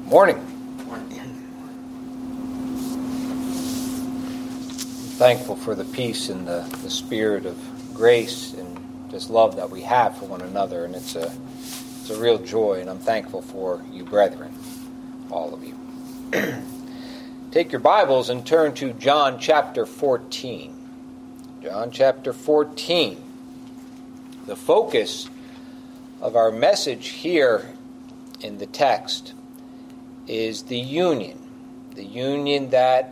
Morning. Thankful for the peace and the spirit of grace and just love that we have for one another, and it's a real joy, and I'm thankful for you brethren, all of you. Take your Bibles and turn to John chapter 14. John chapter 14. The focus of our message here in the text is the union that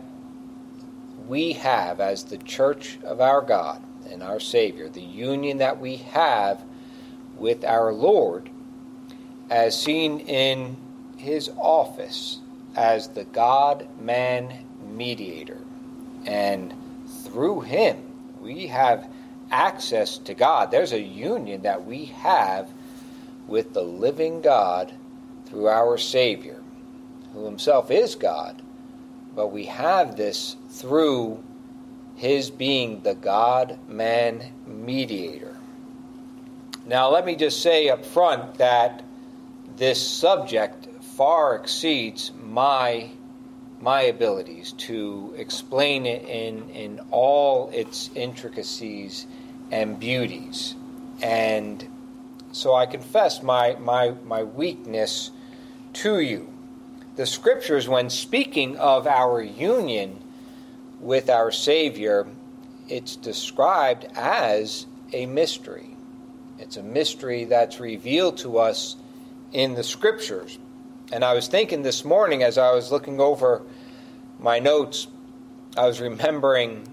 we have as the church of our God and our Savior, the union that we have with our Lord as seen in his office as the God-man mediator. And through him we have access to God. There's a union that we have with the living God through our Savior, who himself is God, but we have this through his being the God-man mediator. Now let me just say up front that this subject far exceeds my abilities to explain it in all its intricacies and beauties. And so I confess my weakness to you. The Scriptures, when speaking of our union with our Savior, it's described as a mystery. It's a mystery that's revealed to us in the Scriptures. And I was thinking this morning as I was looking over my notes, I was remembering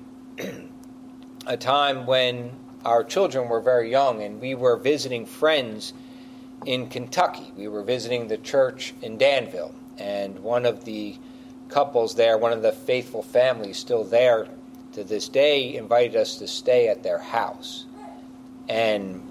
a time when our children were very young and we were visiting friends in Kentucky. We were visiting the church in Danville. And one of the couples there, one of the faithful families still there to this day, invited us to stay at their house. And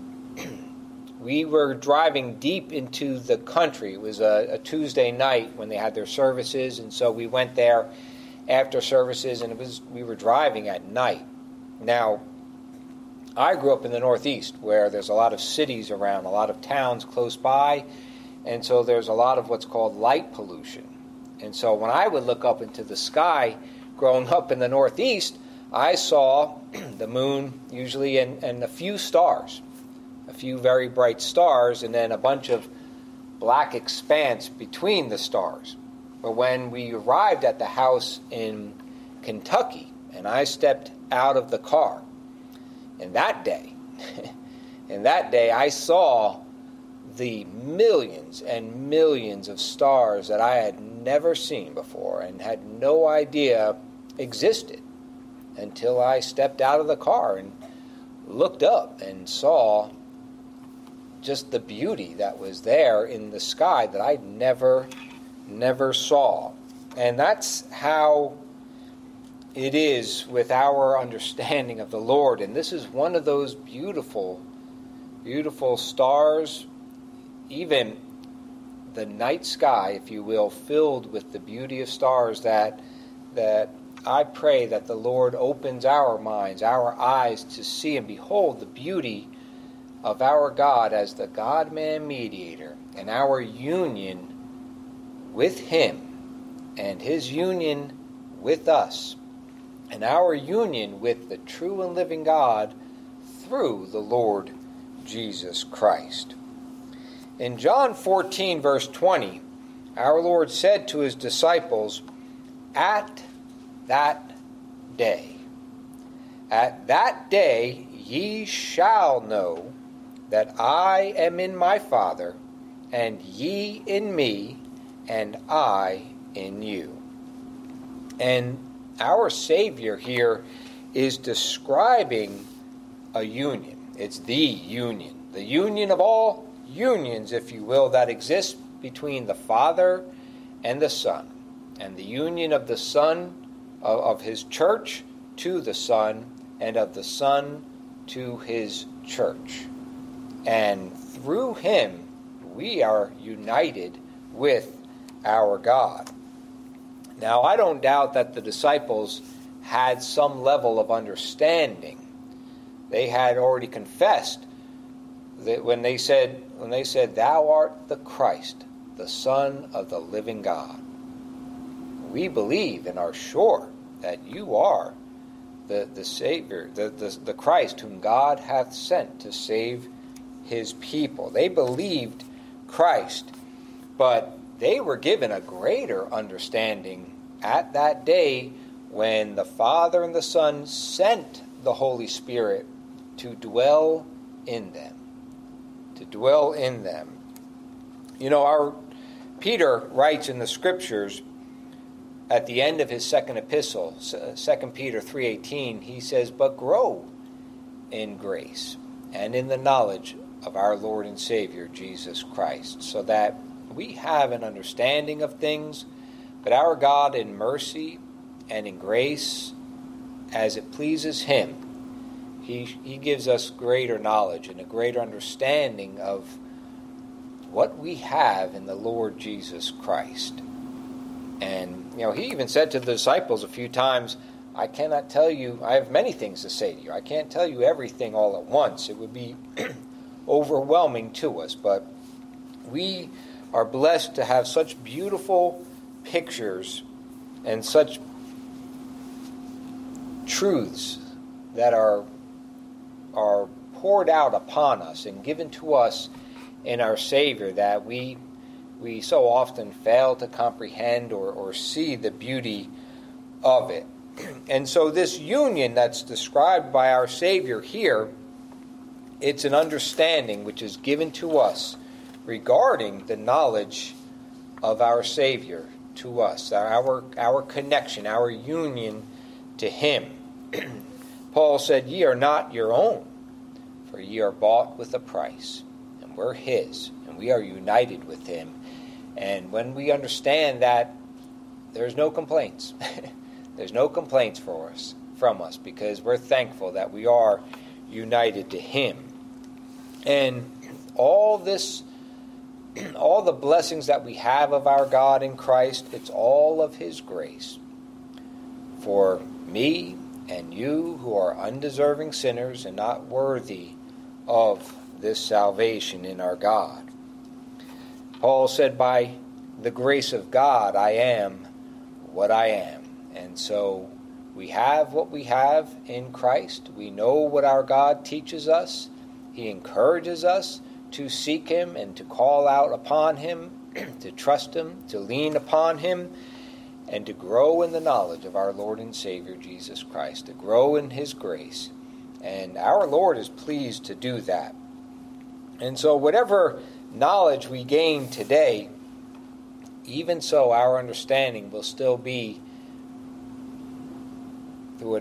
we were driving deep into the country. It was a Tuesday night when they had their services, and so we went there after services, and we were driving at night. Now, I grew up in the Northeast, where there's a lot of cities around, a lot of towns close by, and so there's a lot of what's called light pollution. And so when I would look up into the sky, growing up in the Northeast, I saw the moon usually and a few stars, a few very bright stars, and then a bunch of black expanse between the stars. But when we arrived at the house in Kentucky, and I stepped out of the car, in that day I saw the millions and millions of stars that I had never seen before and had no idea existed until I stepped out of the car and looked up and saw just the beauty that was there in the sky that I never saw. And that's how it is with our understanding of the Lord. And this is one of those beautiful, beautiful stars, even the night sky, if you will, filled with the beauty of stars that I pray that the Lord opens our minds, our eyes to see and behold the beauty of our God as the God-man mediator and our union with him and his union with us and our union with the true and living God through the Lord Jesus Christ. In John 14, verse 20, our Lord said to his disciples, At that day ye shall know that I am in my Father, and ye in me, and I in you." And our Savior here is describing a union. It's the union of all unions, if you will, that exist between the Father and the Son, and the union of the Son, of his church to the Son, and of the Son to his church. And through him, we are united with our God. Now, I don't doubt that the disciples had some level of understanding. They had already confessed that when they said, "Thou art the Christ, the Son of the living God. We believe and are sure that you are the Savior, the Christ whom God hath sent to save his people. They believed Christ, but they were given a greater understanding at that day when the Father and the Son sent the Holy Spirit to dwell in them. To dwell in them. You know, our Peter writes in the Scriptures at the end of his second epistle, 2 Peter 3:18, he says, "But grow in grace and in the knowledge of our Lord and Savior, Jesus Christ," so that we have an understanding of things, but our God in mercy and in grace, as it pleases him, he gives us greater knowledge and a greater understanding of what we have in the Lord Jesus Christ. And, you know, he even said to the disciples a few times, I cannot tell you, I have many things to say to you. I can't tell you everything all at once. It would be overwhelming to us. But we are blessed to have such beautiful pictures and such truths that are poured out upon us and given to us in our Savior that we so often fail to comprehend or see the beauty of it. And so this union that's described by our Savior here, it's an understanding which is given to us regarding the knowledge of our Savior to us, our connection, our union to him. Paul said, "Ye are not your own, for ye are bought with a price, and we're his, and we are united with him." And when we understand that, there's no complaints. There's no complaints from us, because we're thankful that we are united to him. And all the blessings that we have of our God in Christ, it's all of his grace. For me and you who are undeserving sinners and not worthy of this salvation in our God. Paul said, by the grace of God, I am what I am. And so we have what we have in Christ. We know what our God teaches us. He encourages us to seek him and to call out upon him, to trust him, to lean upon him, and to grow in the knowledge of our Lord and Savior Jesus Christ, to grow in his grace. And our Lord is pleased to do that. And so whatever knowledge we gain today, even so our understanding will still be through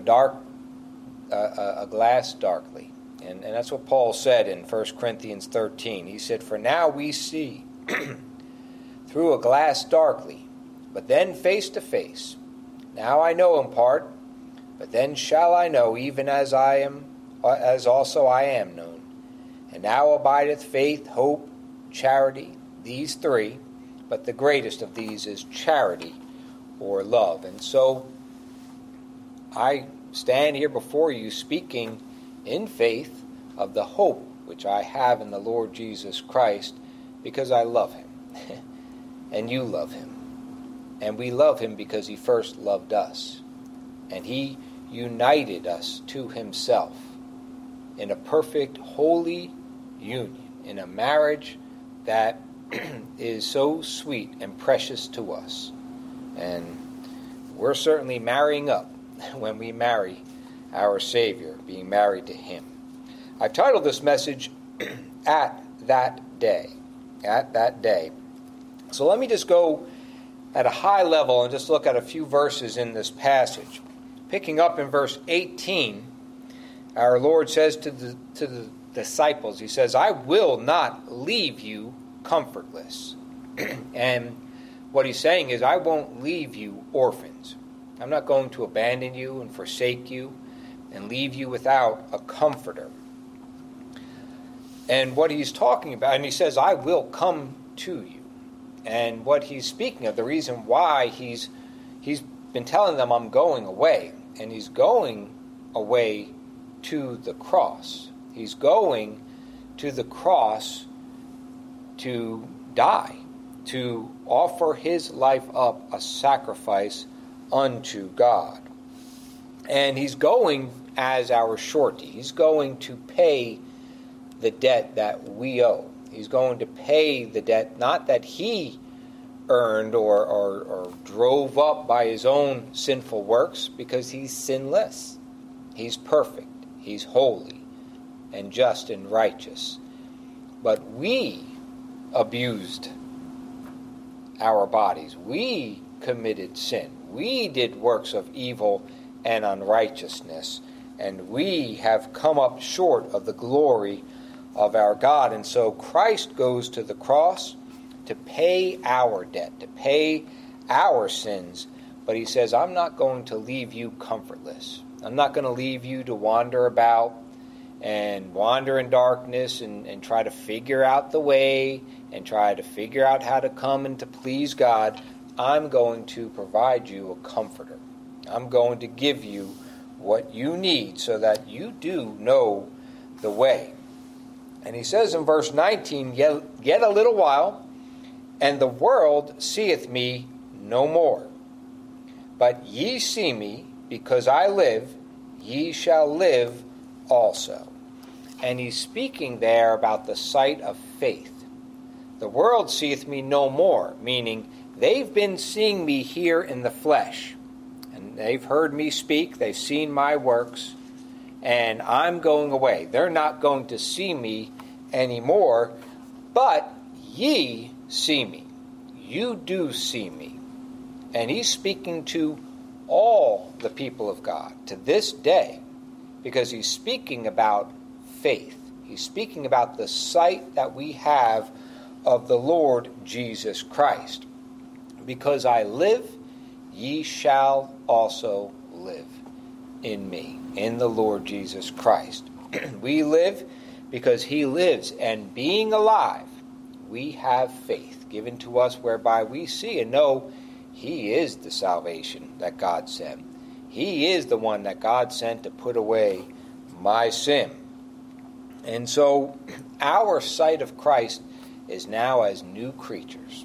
a glass darkly. And that's what Paul said in 1 Corinthians 13. He said, "For now we see through a glass darkly, but then face to face. Now I know in part, but then shall I know, even as also I am known. And now abideth faith, hope, charity, these three, but the greatest of these is charity or love." And so I stand here before you speaking in faith of the hope which I have in the Lord Jesus Christ, because I love him and you love him. And we love him because he first loved us. And he united us to himself in a perfect, holy union, in a marriage that is so sweet and precious to us. And we're certainly marrying up when we marry our Savior, being married to him. I've titled this message, At That Day. At That Day. So let me just go at a high level and just look at a few verses in this passage. Picking up in verse 18, our Lord says to the disciples, he says, "I will not leave you comfortless." And what he's saying is, I won't leave you orphans. I'm not going to abandon you and forsake you and leave you without a comforter. And what he's talking about, and he says, I will come to you. And what he's speaking of, the reason why he's been telling them, I'm going away. And he's going away to the cross. He's going to the cross to die. to offer his life up a sacrifice unto God. And he's going as our surety. He's going to pay the debt that we owe. He's going to pay the debt, not that he earned or drove up by his own sinful works, because he's sinless. He's perfect. He's holy and just and righteous. But we abused our bodies. We committed sin. We did works of evil and unrighteousness. And we have come up short of the glory of our God. And so Christ goes to the cross to pay our debt, to pay our sins. But he says, I'm not going to leave you comfortless. I'm not going to leave you to wander about and wander in darkness and try to figure out the way and try to figure out how to come and to please God. I'm going to provide you a comforter. I'm going to give you what you need so that you do know the way. And he says in verse 19, Yet a little while, and the world seeth me no more. But ye see me, because I live, ye shall live also. And he's speaking there about the sight of faith. The world seeth me no more, meaning they've been seeing me here in the flesh. And they've heard me speak, they've seen my works, and I'm going away. They're not going to see me anymore, but ye see me. You do see me. And he's speaking to all the people of God to this day, because he's speaking about faith. He's speaking about the sight that we have of the Lord Jesus Christ. Because I live, ye shall also live in me, in the Lord Jesus Christ. We live because he lives, and being alive, we have faith given to us whereby we see and know he is the salvation that God sent. He is the one that God sent to put away my sin. And so our sight of Christ is now as new creatures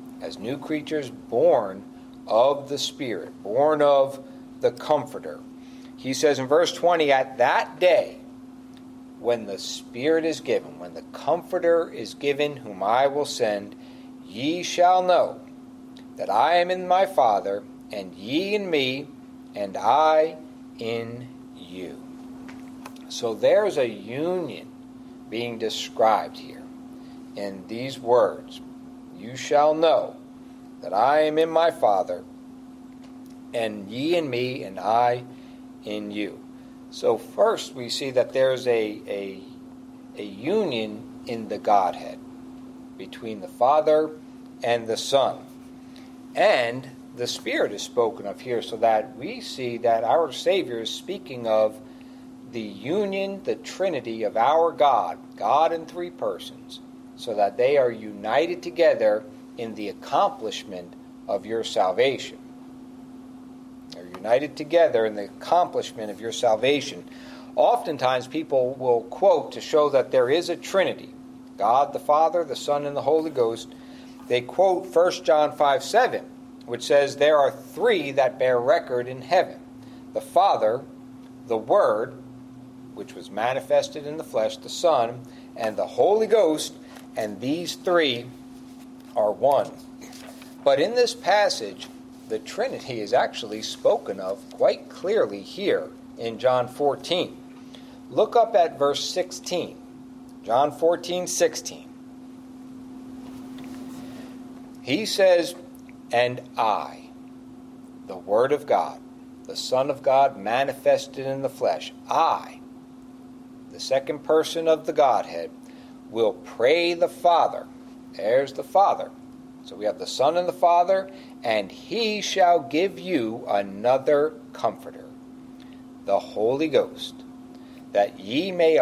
born of the Spirit, born of the Comforter. He says in verse 20, At that day, when the Spirit is given, when the Comforter is given, whom I will send, ye shall know that I am in my Father, and ye in me, and I in you. So there's a union being described here in these words. You shall know that I am in my Father, and ye in me, and I in you. So first we see that there's a union in the Godhead between the Father and the Son. And the Spirit is spoken of here, so that we see that our Savior is speaking of the union, the Trinity of our God, God in three persons, so that they are united together in the accomplishment of your salvation. They're united together in the accomplishment of your salvation. Oftentimes people will quote to show that there is a Trinity, God the Father, the Son, and the Holy Ghost. They quote 1 John 5:7, which says, There are three that bear record in heaven, the Father, the Word, which was manifested in the flesh, the Son, and the Holy Ghost, and these three are one. But in this passage, the Trinity is actually spoken of quite clearly here in John 14. Look up at verse 16. John 14:16. He says, And I, the Word of God, the Son of God manifested in the flesh, I, the second person of the Godhead, will pray the Father. There's the Father. So we have the Son and the Father, and he shall give you another Comforter, the Holy Ghost, that he may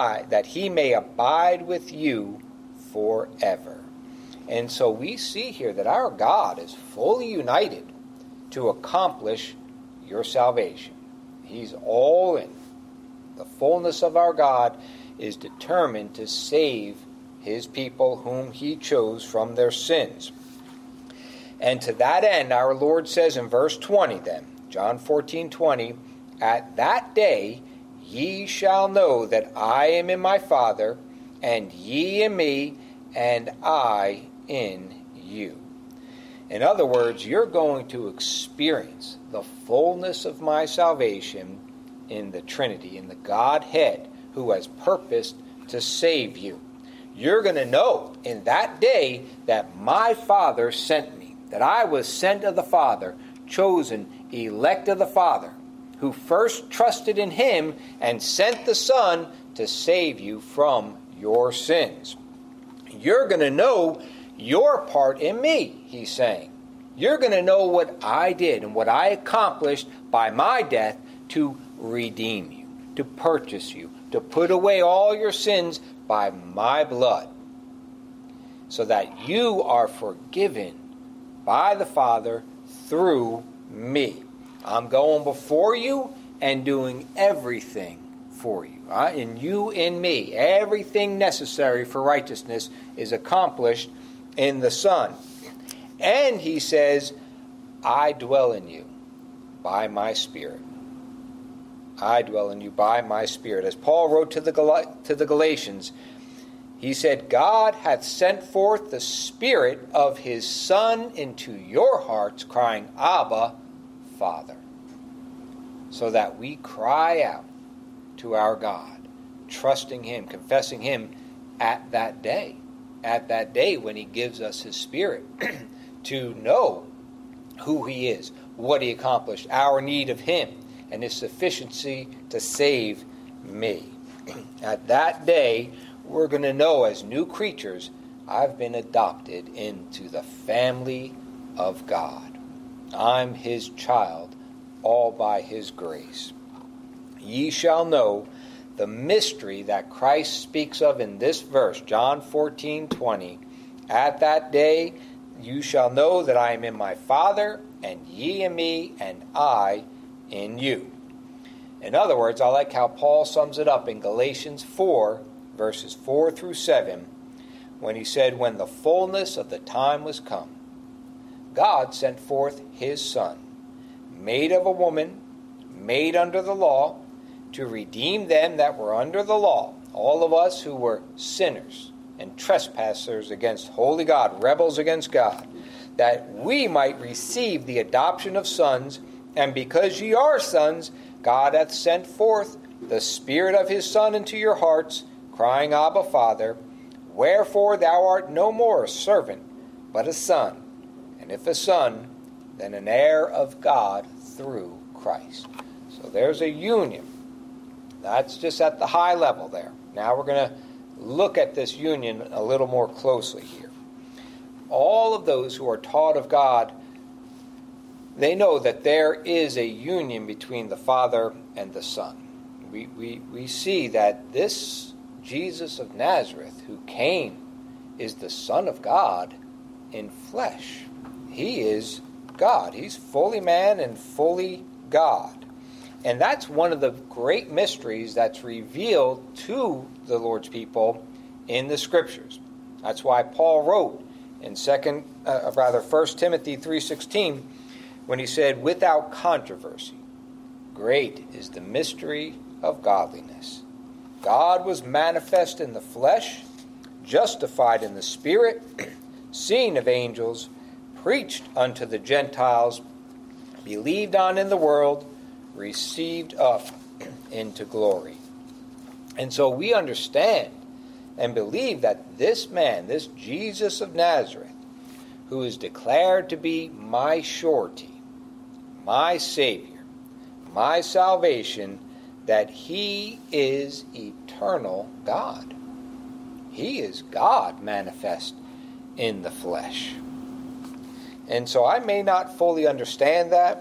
abide with you forever. And so we see here that our God is fully united to accomplish your salvation. He's all in. The fullness of our God is determined to save his people whom he chose from their sins. And to that end, our Lord says in verse 20 then, John 14:20, at that day ye shall know that I am in my Father, and ye in me, and I in you. In other words, you're going to experience the fullness of my salvation in the Trinity, in the Godhead, who has purposed to save you. You're going to know in that day that my Father sent me, that I was sent of the Father, chosen, elect of the Father, who first trusted in him and sent the Son to save you from your sins. You're going to know your part in me, he's saying. You're going to know what I did and what I accomplished by my death to redeem you, to purchase you, to put away all your sins by my blood, so that you are forgiven by the Father through me. I'm going before you and doing everything for you. And you in me. Everything necessary for righteousness is accomplished in the Son. And he says, I dwell in you by my Spirit. I dwell in you by my Spirit. As Paul wrote to the Galatians, he said, God hath sent forth the Spirit of his Son into your hearts, crying, Abba, Father. So that we cry out to our God, trusting him, confessing him at that day when he gives us his Spirit to know who he is, what he accomplished, our need of him, and his sufficiency to save me. At that day, we're going to know as new creatures, I've been adopted into the family of God. I'm his child, all by his grace. Ye shall know the mystery that Christ speaks of in this verse, John 14:20. At that day you shall know that I am in my Father, and ye in me, and I in you. In other words, I like how Paul sums it up in Galatians 4, verses 4 through 7, when he said, when the fullness of the time was come, God sent forth his Son, made of a woman, made under the law, to redeem them that were under the law, all of us who were sinners and trespassers against holy God, rebels against God, that we might receive the adoption of sons. And because ye are sons, God hath sent forth the Spirit of his Son into your hearts, crying, Abba, Father. Wherefore thou art no more a servant, but a son. And if a son, then an heir of God through Christ. So there's a union. That's just at the high level there. Now we're going to look at this union a little more closely here. All of those who are taught of God, they know that there is a union between the Father and the Son. We see that this Jesus of Nazareth who came is the Son of God in flesh. He is God. He's fully man and fully God. And that's one of the great mysteries that's revealed to the Lord's people in the Scriptures. That's why Paul wrote in 1 Timothy 3:16, when he said, without controversy, great is the mystery of godliness. God was manifest in the flesh, justified in the Spirit, seen of angels, preached unto the Gentiles, believed on in the world, received up into glory. And so we understand and believe that this man, this Jesus of Nazareth, who is declared to be my surety, my Savior, my salvation, that he is eternal God. He is God manifest in the flesh. And so I may not fully understand that.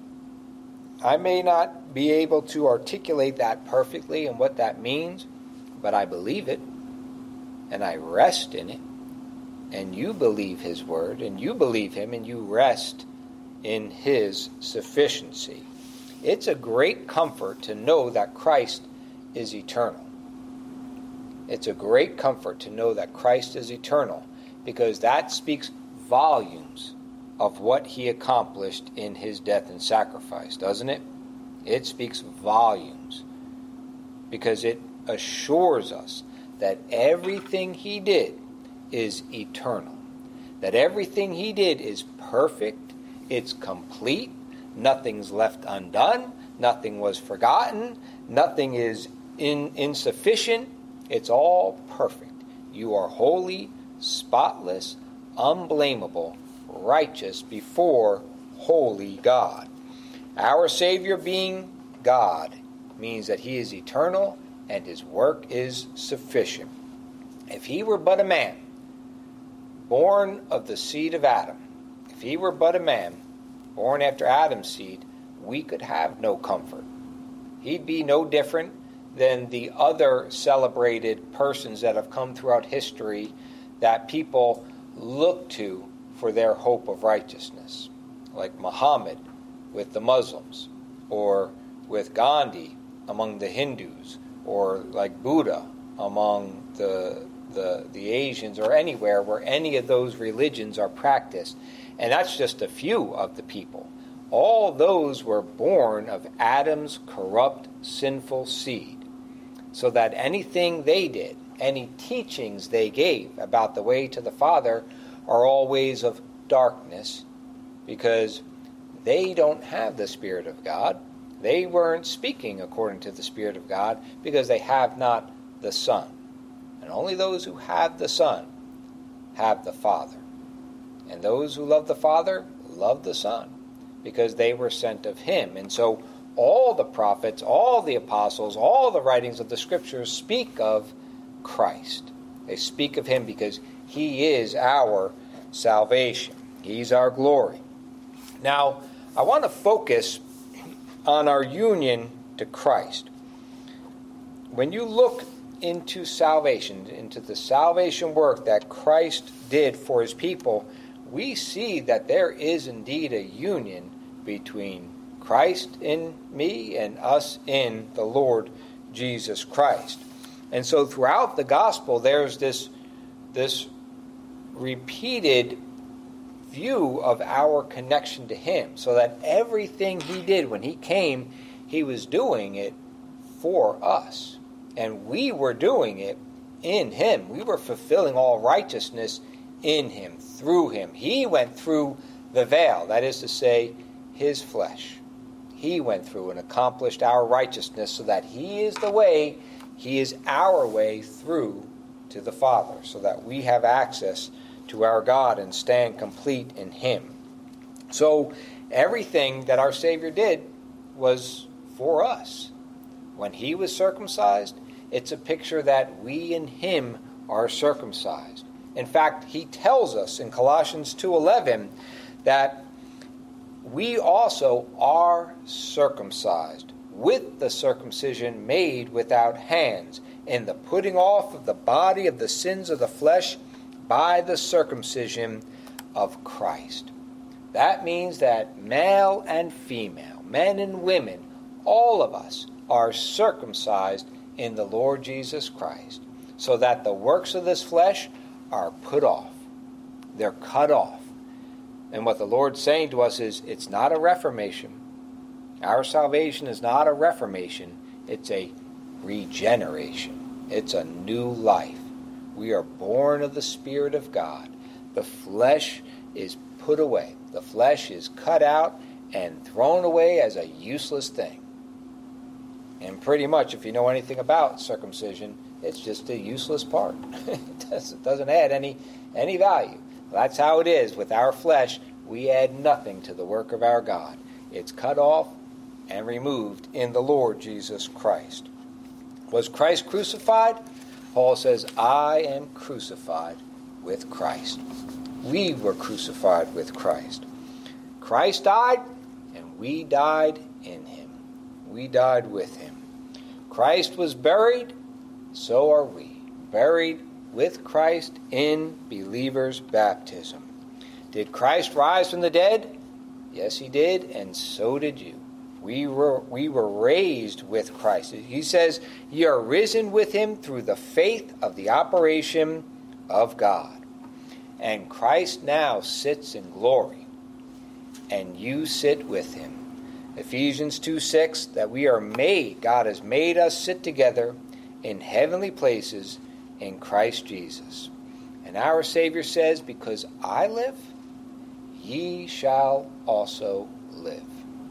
I may not be able to articulate that perfectly and what that means, but I believe it, and I rest in it. And you believe his word, and you believe him, and you rest in his sufficiency. It's a great comfort to know that Christ is eternal. It's a great comfort to know that Christ is eternal, because that speaks volumes of what he accomplished in his death and sacrifice, doesn't it? It speaks volumes, because it assures us that everything he did is eternal, that everything he did is perfect, it's complete, nothing's left undone, nothing was forgotten, nothing is insufficient. It's all perfect. You are holy, spotless, unblameable, righteous before holy God. Our Savior being God means that he is eternal and his work is sufficient. If he were but a man, born of the seed of Adam, if he were but a man, born after Adam's seed, we could have no comfort. He'd be no different than the other celebrated persons that have come throughout history that people look to for their hope of righteousness, like Muhammad with the Muslims, or with Gandhi among the Hindus, or like Buddha among the Asians, or anywhere where any of those religions are practiced. And that's just a few of the people. All those were born of Adam's corrupt, sinful seed, so that anything they did, any teachings they gave about the way to the Father are all ways of darkness, because they don't have the Spirit of God. They weren't speaking according to the Spirit of God, because they have not the Son. And only those who have the Son have the Father. And those who love the Father love the Son, because they were sent of him. And so all the prophets, all the apostles, all the writings of the Scriptures speak of Christ. They speak of him because he is our salvation. He's our glory. Now, I want to focus on our union to Christ. When you look into salvation, into the salvation work that Christ did for his people, we see that there is indeed a union between Christ in me and us in the Lord Jesus Christ. And so throughout the gospel, there's this repeated view of our connection to him, so that everything he did when he came, he was doing it for us. And we were doing it in him. We were fulfilling all righteousness in him, through him. He went through the veil, that is to say, his flesh. He went through and accomplished our righteousness, so that he is the way, he is our way through to the Father, so that we have access to our God and stand complete in him. So everything that our Savior did was for us. When he was circumcised, it's a picture that we in him are circumcised. In fact, he tells us in Colossians 2:11 that we also are circumcised with the circumcision made without hands, in the putting off of the body of the sins of the flesh by the circumcision of Christ. That means that male and female, men and women, all of us are circumcised in the Lord Jesus Christ, so that the works of this flesh are put off. They're cut off. And what the Lord's saying to us is, it's not a reformation. Our salvation is not a reformation. It's a regeneration. It's a new life. We are born of the Spirit of God. The flesh is put away. The flesh is cut out and thrown away as a useless thing. And pretty much, if you know anything about circumcision, it's just a useless part. It doesn't add any value. That's how it is with our flesh. We add nothing to the work of our God. It's cut off and removed in the Lord Jesus Christ. Was Christ crucified? Paul says, I am crucified with Christ. We were crucified with Christ. Christ died, and we died in him. We died with him. Christ was buried, so are we, buried with Christ in believers' baptism. Did Christ rise from the dead? Yes, he did, and so did you. We were raised with Christ. He says, ye are risen with him through the faith of the operation of God. And Christ now sits in glory, and you sit with him. Ephesians 2:6, that we are made, God has made us sit together in heavenly places in Christ Jesus. And our Savior says, because I live, ye shall also live.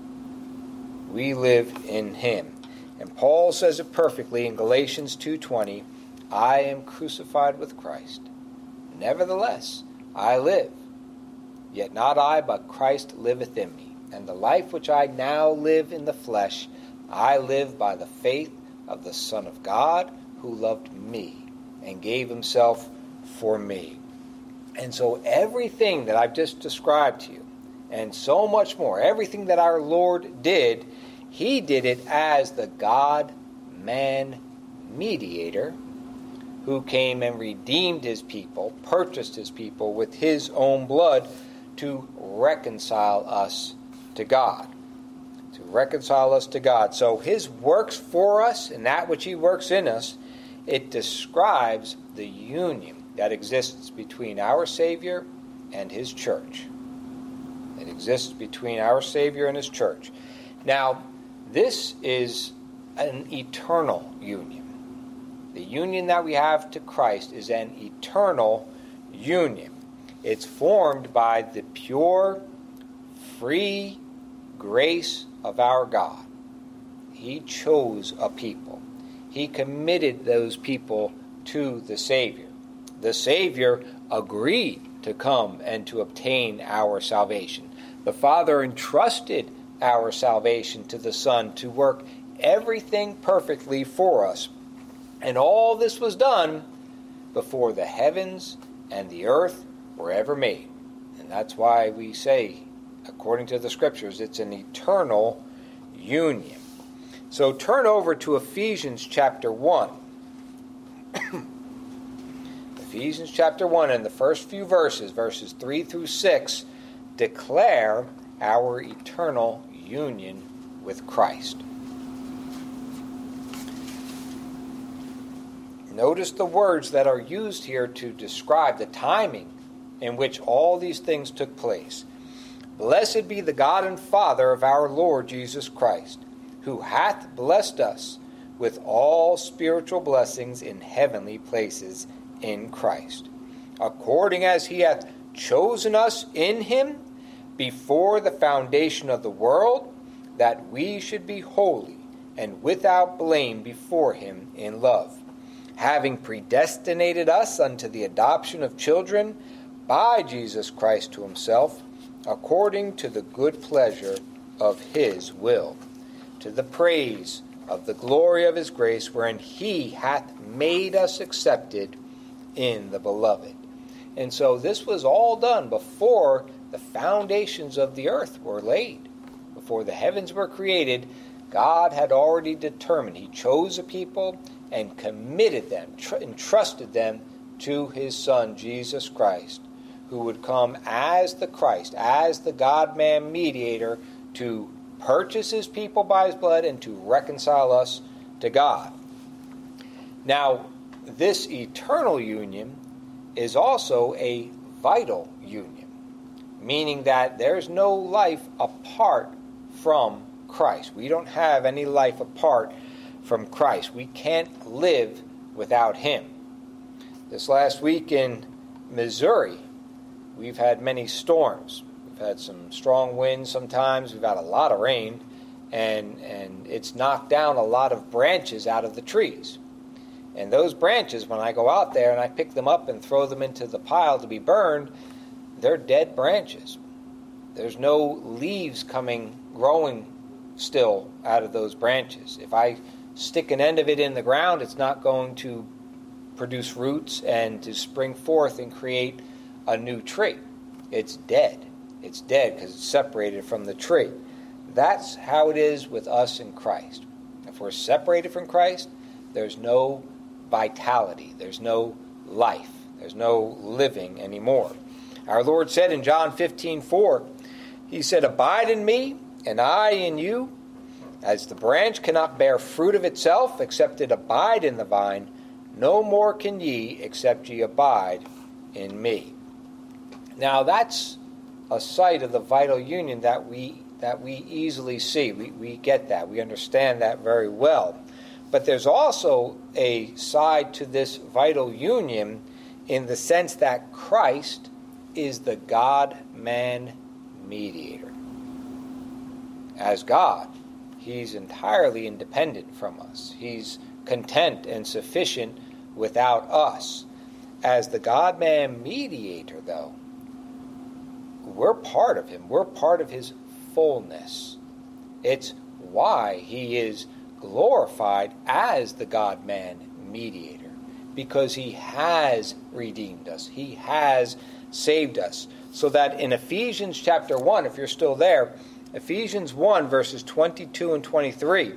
We live in him. And Paul says it perfectly in Galatians 2:20, I am crucified with Christ. Nevertheless, I live. Yet not I, but Christ liveth in me. And the life which I now live in the flesh, I live by the faith of the Son of God, who loved me and gave himself for me. And so everything that I've just described to you, and so much more, everything that our Lord did, he did it as the God-man mediator who came and redeemed his people, purchased his people with his own blood to reconcile us to God. To reconcile us to God. So his works for us and that which he works in us, it describes the union that exists between our Savior and his church. It exists between our Savior and his church. Now, this is an eternal union. The union that we have to Christ is an eternal union. It's formed by the pure, free grace of our God. He chose a people. He committed those people to the Savior. The Savior agreed to come and to obtain our salvation. The Father entrusted our salvation to the Son to work everything perfectly for us. And all this was done before the heavens and the earth were ever made. And that's why we say, according to the Scriptures, it's an eternal union. So turn over to Ephesians chapter 1. Ephesians chapter 1, and the first few verses, verses 3 through 6, declare our eternal union with Christ. Notice the words that are used here to describe the timing in which all these things took place. Blessed be the God and Father of our Lord Jesus Christ, who hath blessed us with all spiritual blessings in heavenly places in Christ, according as he hath chosen us in him before the foundation of the world, that we should be holy and without blame before him in love, having predestinated us unto the adoption of children by Jesus Christ to himself, according to the good pleasure of his will, to the praise of the glory of his grace, wherein he hath made us accepted in the beloved. And so this was all done before the foundations of the earth were laid. Before the heavens were created, God had already determined. He chose a people and committed them, entrusted them to his Son, Jesus Christ, who would come as the Christ, as the God-man mediator, to purchase his people by his blood and to reconcile us to God. Now, this eternal union is also a vital union, meaning that there's no life apart from Christ. We don't have any life apart from Christ. We can't live without him. This last week in Missouri, we've had many storms. We've had some strong winds sometimes. We've had a lot of rain, and it's knocked down a lot of branches out of the trees. And those branches, when I go out there and I pick them up and throw them into the pile to be burned, they're dead branches. There's no leaves growing still out of those branches. If I stick an end of it in the ground, it's not going to produce roots and to spring forth and create a new tree. It's dead. It's dead because it's separated from the tree. That's how it is with us in Christ. If we're separated from Christ, there's no vitality. There's no life. There's no living anymore. Our Lord said in John 15:4, he said, abide in me, and I in you, As the branch cannot bear fruit of itself, except it abide in the vine, no more can ye, except ye abide in me. Now that's a sight of the vital union that we easily see. We get that. We understand that very well. But there's also a side to this vital union in the sense that Christ is the God-man mediator. As God, he's entirely independent from us. He's content and sufficient without us. As the God-man mediator, though, we're part of him. We're part of his fullness. It's why he is glorified as the God-man mediator, because he has redeemed us. He has saved us. So that in Ephesians chapter 1, if you're still there, Ephesians 1 verses 22 and 23,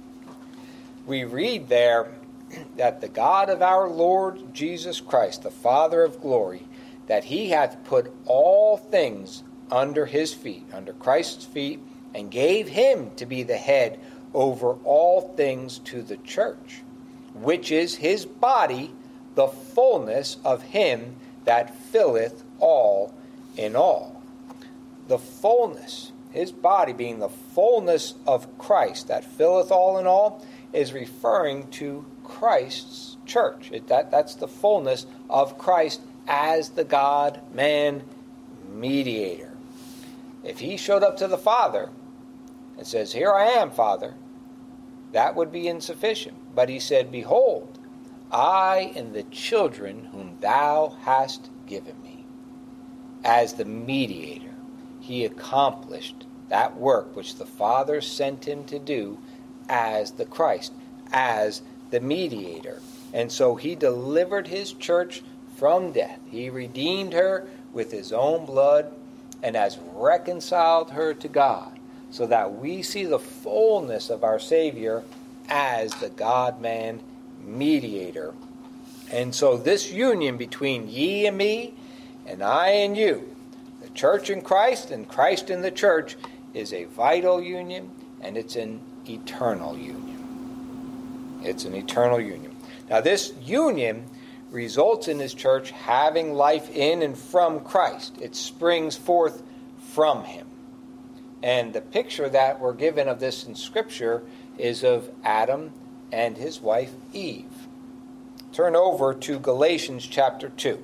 we read there that the God of our Lord Jesus Christ, the Father of glory, that he hath put all things under his feet, under Christ's feet, and gave him to be the head over all things to the church, which is his body, the fullness of him that filleth all in all. The fullness, his body being the fullness of Christ that filleth all in all, is referring to Christ's church. That's the fullness of Christ as the God-man mediator. If he showed up to the Father and says, "Here I am, Father," that would be insufficient. But he said, "Behold, I and the children whom thou hast given me." As the mediator, he accomplished that work which the Father sent him to do as the Christ, as the mediator. And so he delivered his church from death. He redeemed her with his own blood and has reconciled her to God, so that we see the fullness of our Savior as the God-man mediator. And so this union between ye and me, and I and you, the church in Christ and Christ in the church, is a vital union, and it's an eternal union. It's an eternal union. Now this union results in his church having life in and from Christ. It springs forth from him. And the picture that we're given of this in Scripture is of Adam and his wife Eve. Turn over to Galatians chapter 2.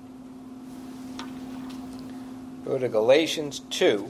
Go to Galatians 2.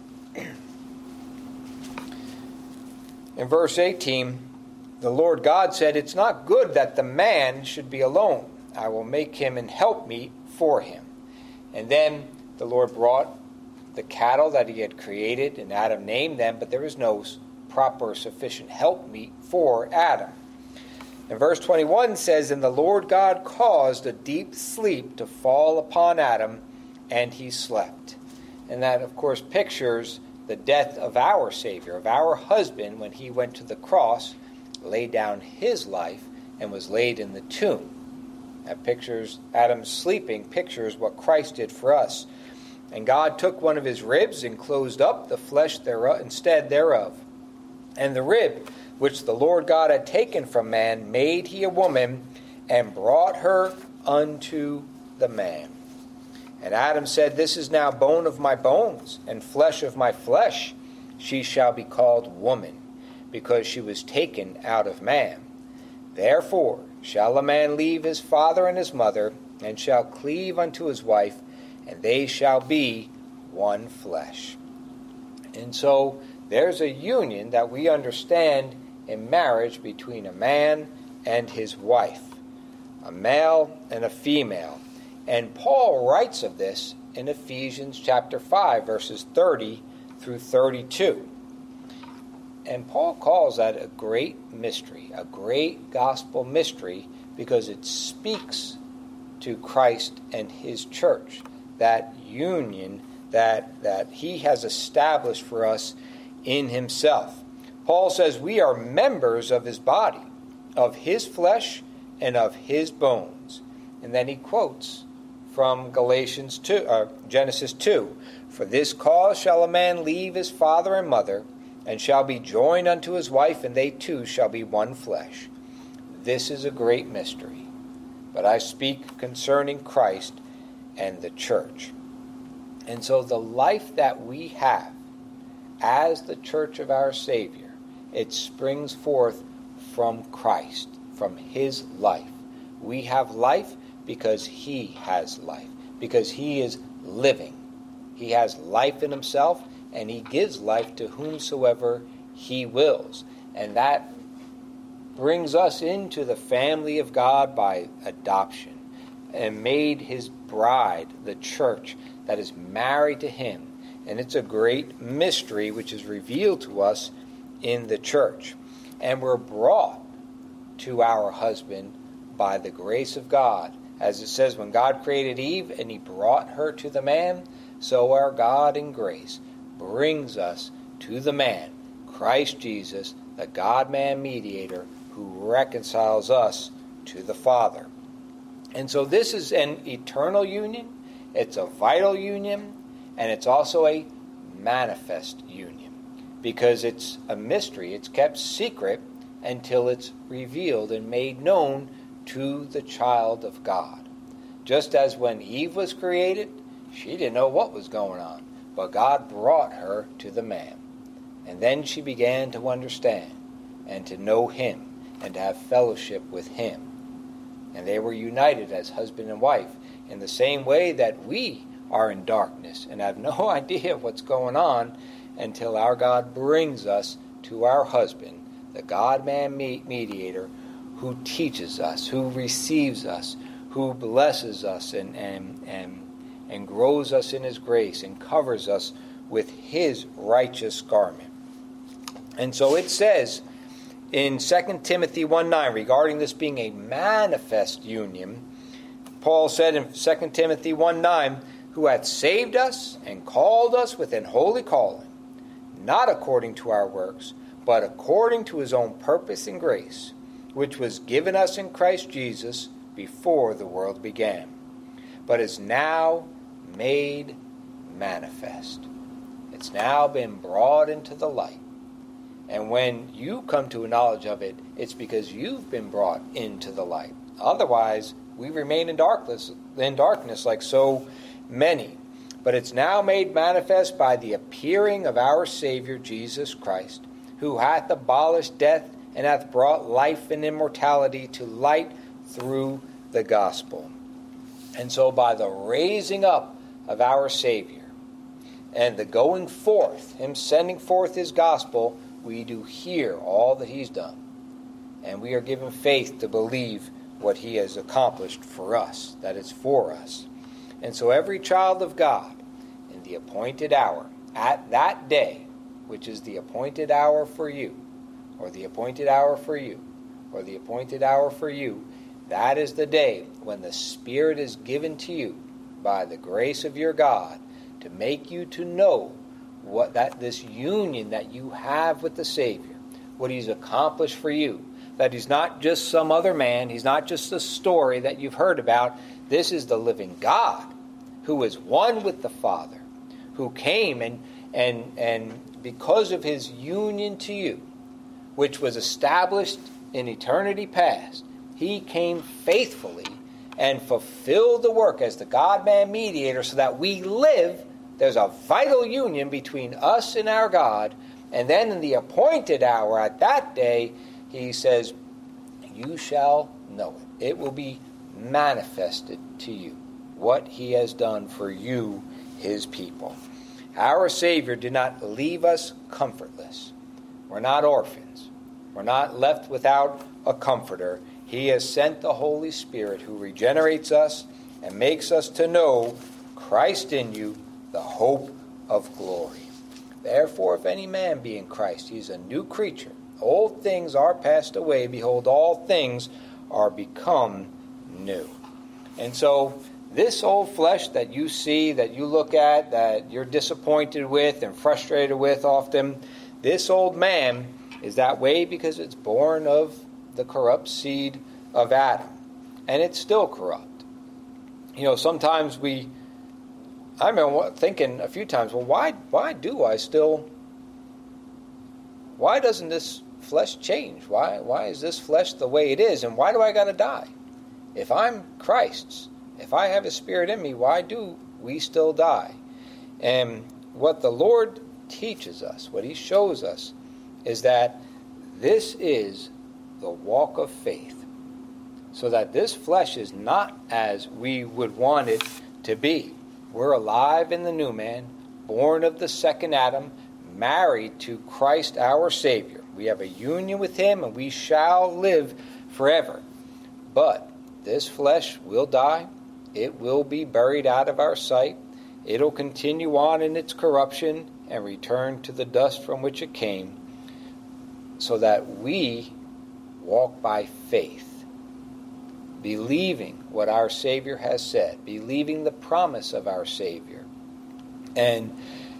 In verse 18, the Lord God said, "It's not good that the man should be alone. I will make him an helpmeet for him." And then the Lord brought the cattle that he had created, and Adam named them, but there was no proper sufficient helpmeet for Adam. And verse 21 says, "And the Lord God caused a deep sleep to fall upon Adam, and he slept." And that, of course, pictures the death of our Savior, of our husband, when he went to the cross, laid down his life, and was laid in the tomb. That pictures Adam's sleeping, pictures what Christ did for us. And God took one of his ribs and closed up the flesh thereof, instead thereof. And the rib which the Lord God had taken from man made he a woman, and brought her unto the man. And Adam said, "This is now bone of my bones, and flesh of my flesh. She shall be called woman, because she was taken out of man. Therefore shall a man leave his father and his mother, and shall cleave unto his wife, and they shall be one flesh." And so there's a union that we understand in marriage between a man and his wife, a male and a female. And Paul writes of this in Ephesians chapter 5, verses 30 through 32. And Paul calls that a great mystery, a great gospel mystery, because it speaks to Christ and his church, that union that he has established for us in himself. Paul says we are members of his body, of his flesh, and of his bones. And then he quotes from Genesis 2, "For this cause shall a man leave his father and mother, and shall be joined unto his wife, and they two shall be one flesh. This is a great mystery, but I speak concerning Christ and the church. And so the life that we have as the church of our Savior, it springs forth from Christ, from his life. We have life because he has life, because he is living. He has life in himself, and he gives life to whomsoever he wills. And that brings us into the family of God by adoption, and made his bride, the church, that is married to him. And it's a great mystery which is revealed to us in the church. And we're brought to our husband by the grace of God. As it says, when God created Eve and he brought her to the man, so our God in grace brings us to the man, Christ Jesus, the God-man mediator, who reconciles us to the Father. And so this is an eternal union, it's a vital union, and it's also a manifest union, because it's a mystery. It's kept secret until it's revealed and made known to the child of God. Just as when Eve was created, she didn't know what was going on, but God brought her to the man. And then she began to understand and to know him and to have fellowship with him. And they were united as husband and wife in the same way that we are in darkness and have no idea what's going on until our God brings us to our husband, the God-man mediator, who teaches us, who receives us, who blesses us and grows us in his grace and covers us with his righteous garment. And so it says in 2 Timothy 1:9, regarding this being a manifest union, Paul said in 2 Timothy 1:9, who hath saved us and called us with an holy calling, not according to our works, but according to his own purpose and grace, which was given us in Christ Jesus before the world began, but is now made manifest. It's now been brought into the light. And when you come to a knowledge of it, it's because you've been brought into the light. Otherwise, we remain in darkness like so many. But it's now made manifest by the appearing of our Savior Jesus Christ, who hath abolished death and hath brought life and immortality to light through the gospel. And so by the raising up of our Savior and the going forth, him sending forth his gospel, we do hear all that he's done. And we are given faith to believe what he has accomplished for us, that it's for us. And so every child of God, in the appointed hour, at that day, which is the appointed hour for you, or the appointed hour for you, or the appointed hour for you, that is the day when the Spirit is given to you by the grace of your God to make you to know what that this union that you have with the Savior, what he's accomplished for you, that he's not just some other man, he's not just a story that you've heard about. This is the living God who is one with the Father, who came and because of his union to you, which was established in eternity past, he came faithfully and fulfilled the work as the God-man mediator so that we live. There's a vital union between us and our God. And then in the appointed hour at that day, he says, you shall know it. It will be manifested to you what he has done for you, his people. Our Savior did not leave us comfortless. We're not orphans. We're not left without a comforter. He has sent the Holy Spirit who regenerates us and makes us to know Christ in you, the hope of glory. Therefore, if any man be in Christ, he is a new creature. Old things are passed away. Behold, all things are become new. And so this old flesh that you see, that you look at, that you're disappointed with and frustrated with often, this old man is that way because it's born of the corrupt seed of Adam. And it's still corrupt. You know, sometimes I remember thinking a few times, well, why do I still why doesn't this flesh change? Why is this flesh the way it is? And why do I got to die? If I'm Christ's, if I have His Spirit in me, why do we still die? And what the Lord teaches us, what He shows us, is that this is the walk of faith. So that this flesh is not as we would want it to be. We're alive in the new man, born of the second Adam, married to Christ our Savior. We have a union with Him, and we shall live forever. But this flesh will die. It will be buried out of our sight. It'll continue on in its corruption and return to the dust from which it came, so that we walk by faith, believing what our Savior has said, believing the promise of our Savior. And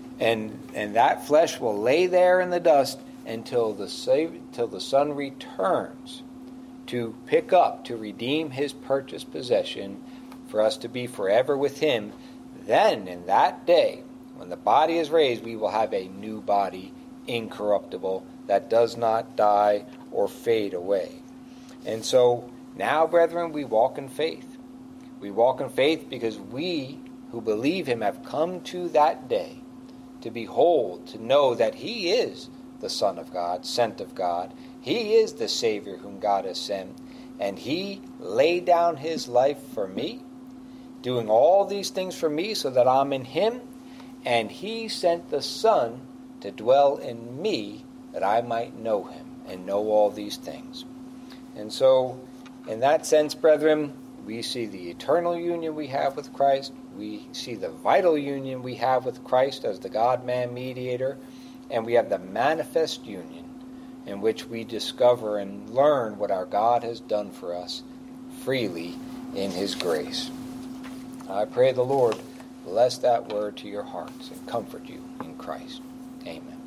that flesh will lay there in the dust until the Son returns to pick up, to redeem His purchased possession, for us to be forever with Him. Then, in that day, when the body is raised, we will have a new body, incorruptible, that does not die or fade away. And so, now, brethren, we walk in faith. We walk in faith because we who believe Him have come to that day to behold, to know that He is the Son of God, sent of God. He is the Savior whom God has sent. And He laid down His life for me, doing all these things for me so that I'm in Him. And He sent the Son to dwell in me that I might know Him and know all these things. And so, in that sense, brethren, we see the eternal union we have with Christ. We see the vital union we have with Christ as the God-man mediator. And we have the manifest union in which we discover and learn what our God has done for us freely in His grace. I pray the Lord bless that word to your hearts and comfort you in Christ. Amen.